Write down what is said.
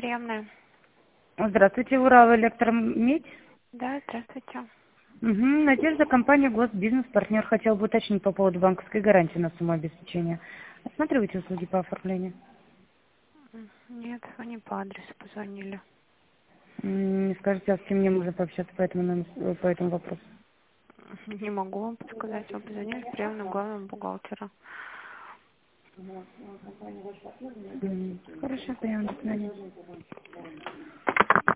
Приемная. Здравствуйте, Урал Электромедь. Да, здравствуйте. Угу. Надежда, компания Госбизнес, партнер. Хотел бы уточнить по поводу банковской гарантии на сумму обеспечения. Осматриваете услуги по оформлению? Нет, вы не по адресу позвонили. Не скажете, а с кем мне можно пообщаться по этому вопросу? Не могу вам подсказать. Вы позвонили в приемную главного бухгалтера. Хорошо, приемно, до свидания.